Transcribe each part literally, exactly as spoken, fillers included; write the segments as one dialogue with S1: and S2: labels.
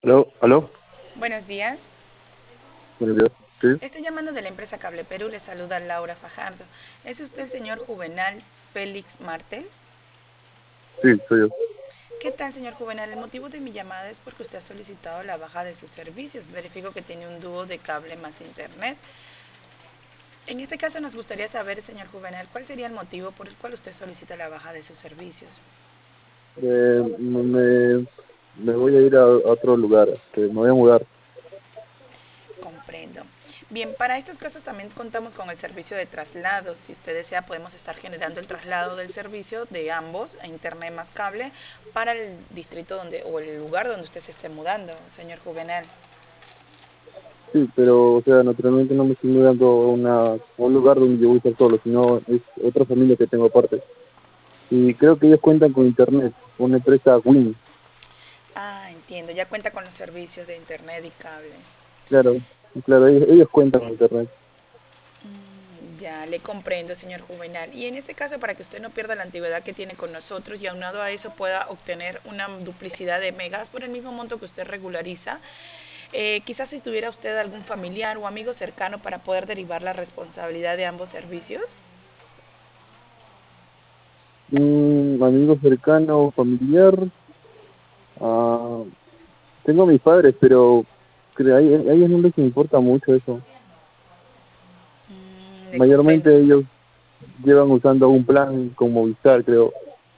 S1: Aló, aló,
S2: Buenos días.
S1: buenos días. Sí,
S2: Estoy llamando de la empresa Cable Perú. Le saluda Laura Fajardo. ¿Es usted el señor Juvenal Félix Martel?
S1: sí, soy yo.
S2: ¿Qué tal, señor Juvenal? El motivo de mi llamada es porque usted ha solicitado la baja de sus servicios. Verifico que tiene un dúo de cable más internet. En este caso nos gustaría saber, señor Juvenal, cuál sería el motivo por el cual usted solicita la baja de sus servicios.
S1: Eh, me, me voy a ir a, a otro lugar, este, me voy a mudar.
S2: Comprendo. Bien, para estos casos también contamos con el servicio de traslado. Si usted desea, podemos estar generando el traslado del servicio de ambos, a internet más cable, para el distrito donde o el lugar donde usted se esté mudando, señor Juvenal.
S1: Sí, pero, o sea, naturalmente no me estoy mudando a, una, a un lugar donde yo voy a estar solo, sino es otra familia que tengo aparte. Y creo que ellos cuentan con internet, con una empresa Win.
S2: Ah, entiendo. Ya cuenta con los servicios de internet y cable.
S1: Claro, claro, ellos, ellos cuentan con internet.
S2: Mm, Ya le comprendo, señor Juvenal. Y en este caso, para que usted no pierda la antigüedad que tiene con nosotros y aunado a eso pueda obtener una duplicidad de megas por el mismo monto que usted regulariza, eh, quizás si tuviera usted algún familiar o amigo cercano para poder derivar la responsabilidad de ambos servicios.
S1: Un amigo cercano, familiar, ah, tengo a mis padres, pero creo, a, a ellos no les importa mucho eso.
S2: Mm, le
S1: Mayormente
S2: comprendo.
S1: ellos llevan usando un plan con Movistar, creo.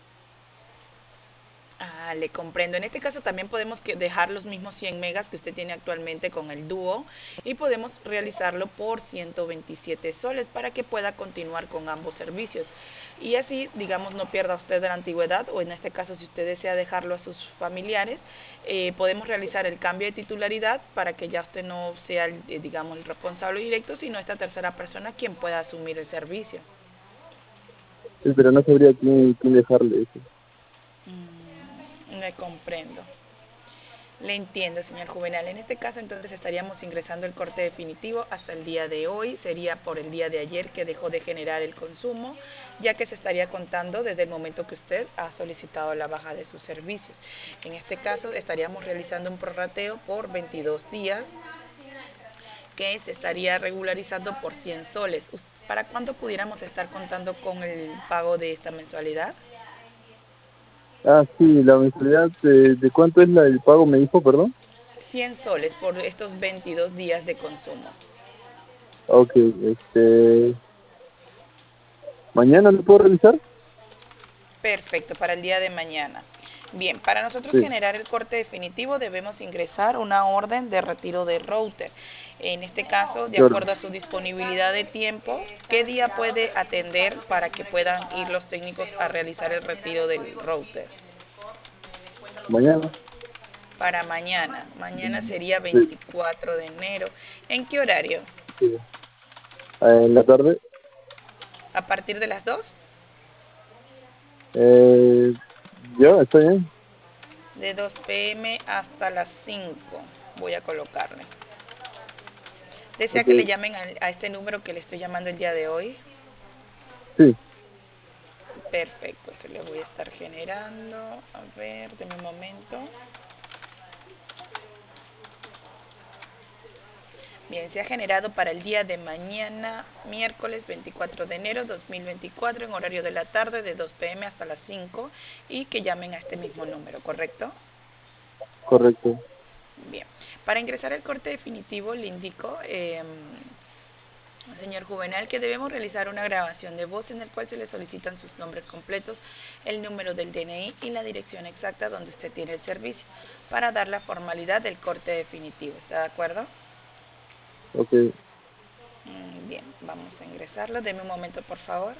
S2: Ah, le comprendo. En este caso también podemos que dejar los mismos cien megas que usted tiene actualmente con el dúo y podemos realizarlo por ciento veintisiete soles para que pueda continuar con ambos servicios. Y así, digamos, no pierda usted de la antigüedad o en este caso si usted desea dejarlo a sus familiares, eh, podemos realizar el cambio de titularidad para que ya usted no sea, el, eh, digamos, el responsable directo, sino esta tercera persona quien pueda asumir el servicio.
S1: Sí, pero no sabría quién, quién dejarle eso.
S2: Mm, le comprendo. Le entiendo, señor Juvenal. En este caso, entonces estaríamos ingresando el corte definitivo hasta el día de hoy. Sería por el día de ayer que dejó de generar el consumo, ya que se estaría contando desde el momento que usted ha solicitado la baja de sus servicios. En este caso, estaríamos realizando un prorrateo por veintidós días, que se estaría regularizando por cien soles. ¿Para cuándo pudiéramos estar contando con el pago de esta mensualidad?
S1: Ah, sí, la mensualidad, de, ¿de cuánto es la, el pago? Me dijo, perdón.
S2: cien soles por estos veintidós días de consumo.
S1: Ok, este, ¿mañana lo puedo realizar?
S2: Perfecto, para el día de mañana. Bien, para nosotros
S1: Sí,
S2: generar el corte definitivo debemos ingresar una orden de retiro de router. En este caso, de
S1: claro.
S2: acuerdo a su disponibilidad de tiempo, ¿qué día puede atender para que puedan ir los técnicos a realizar el retiro del router?
S1: Mañana,
S2: Para mañana. Mañana sería
S1: sí,
S2: veinticuatro de enero. ¿En qué horario?
S1: sí. Ah, en la tarde,
S2: ¿A partir de las dos?
S1: eh, ya, está bien.
S2: De dos p m hasta las cinco. Voy a colocarle. ¿Desea
S1: Ok,
S2: que le llamen a, a este número que le estoy llamando el día de hoy?
S1: sí,
S2: Perfecto, se le voy a estar generando. A ver, de un momento. Bien, se ha generado para el día de mañana, miércoles veinticuatro de enero de dos mil veinticuatro, en horario de la tarde, de dos p m hasta las cinco, y que llamen a este mismo número, ¿correcto?
S1: correcto.
S2: Bien, para ingresar el corte definitivo le indico, eh, señor Juvenal, que debemos realizar una grabación de voz en el cual se le solicitan sus nombres completos, el número del D N I y la dirección exacta donde usted tiene el servicio para dar la formalidad del corte definitivo. ¿Está de acuerdo?
S1: Ok,
S2: Mm, Bien, vamos a ingresarlo. Deme un momento, por favor.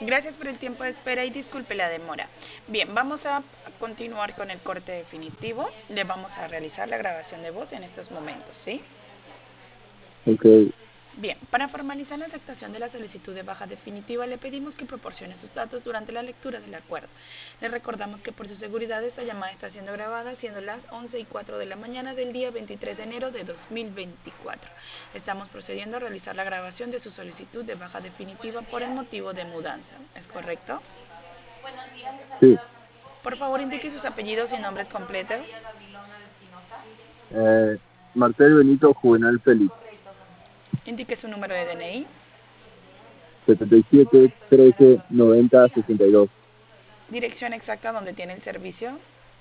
S2: Gracias por el tiempo de espera y disculpe la demora. Bien, vamos a continuar con el corte definitivo. Le vamos a realizar la grabación de voz en estos momentos, ¿sí?
S1: Ok.
S2: Bien, para formalizar la aceptación de la solicitud de baja definitiva, le pedimos que proporcione sus datos durante la lectura del acuerdo. Le recordamos que por su seguridad esta llamada está siendo grabada, siendo las once y cuatro de la mañana del día veintitrés de enero de dos mil veinticuatro. Estamos procediendo a realizar la grabación de su solicitud de baja definitiva por el motivo de mudanza. ¿Es correcto?
S1: Sí.
S2: Por favor, indique sus apellidos y nombres completos.
S1: Eh, Marcel Benito Juvenal Félix.
S2: Indique su número de D N I.
S1: setenta y siete, trece, noventa, sesenta y dos.
S2: Dirección exacta donde tiene el servicio.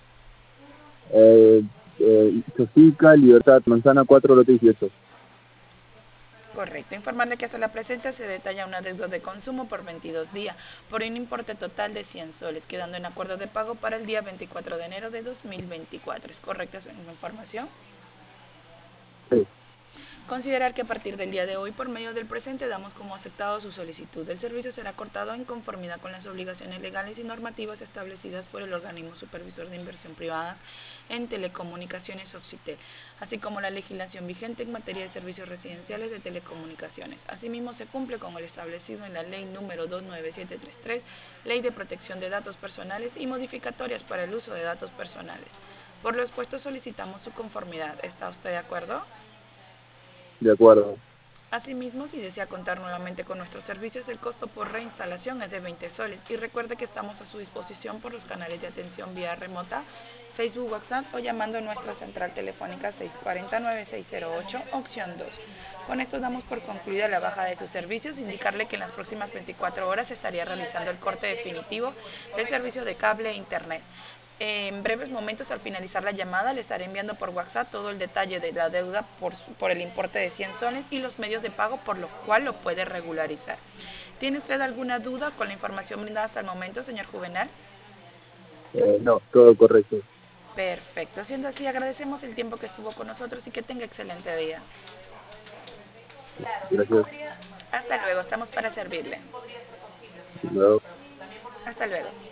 S1: Eh, eh, Chosica, Libertad, Manzana cuatro, lote dieciocho.
S2: Correcto. Informarle que hasta la presente se detalla una deuda de consumo por veintidós días por un importe total de cien soles, quedando en acuerdo de pago para el día veinticuatro de enero de dos mil veinticuatro. ¿Es correcta su información?
S1: Sí.
S2: Considerar que a partir del día de hoy, por medio del presente, damos como aceptado su solicitud. El servicio será cortado en conformidad con las obligaciones legales y normativas establecidas por el organismo supervisor de inversión privadas en telecomunicaciones Oficitel, así como la legislación vigente en materia de servicios residenciales de telecomunicaciones. Asimismo, se cumple con el establecido en la Ley número dos nueve siete tres tres, Ley de Protección de Datos Personales y modificatorias para el uso de datos personales. Por lo expuesto, solicitamos su conformidad. ¿Está usted de acuerdo?
S1: De acuerdo.
S2: Asimismo, si desea contar nuevamente con nuestros servicios, el costo por reinstalación es de veinte soles y recuerde que estamos a su disposición por los canales de atención vía remota, Facebook, WhatsApp o llamando a nuestra central telefónica seis cuatro nueve seis cero ocho, opción dos. Con esto damos por concluida la baja de sus servicios, indicarle que en las próximas veinticuatro horas se estaría realizando el corte definitivo del servicio de cable e internet. En breves momentos, al finalizar la llamada, le estaré enviando por WhatsApp todo el detalle de la deuda por, por el importe de cien soles y los medios de pago por los cuales lo puede regularizar. ¿Tiene usted alguna duda con la información brindada hasta el momento, señor Juvenal?
S1: Eh, no, todo correcto.
S2: Perfecto. Siendo así, agradecemos el tiempo que estuvo con nosotros y que tenga excelente día.
S1: Gracias.
S2: Hasta luego, estamos para servirle.
S1: Luego.
S2: Hasta luego.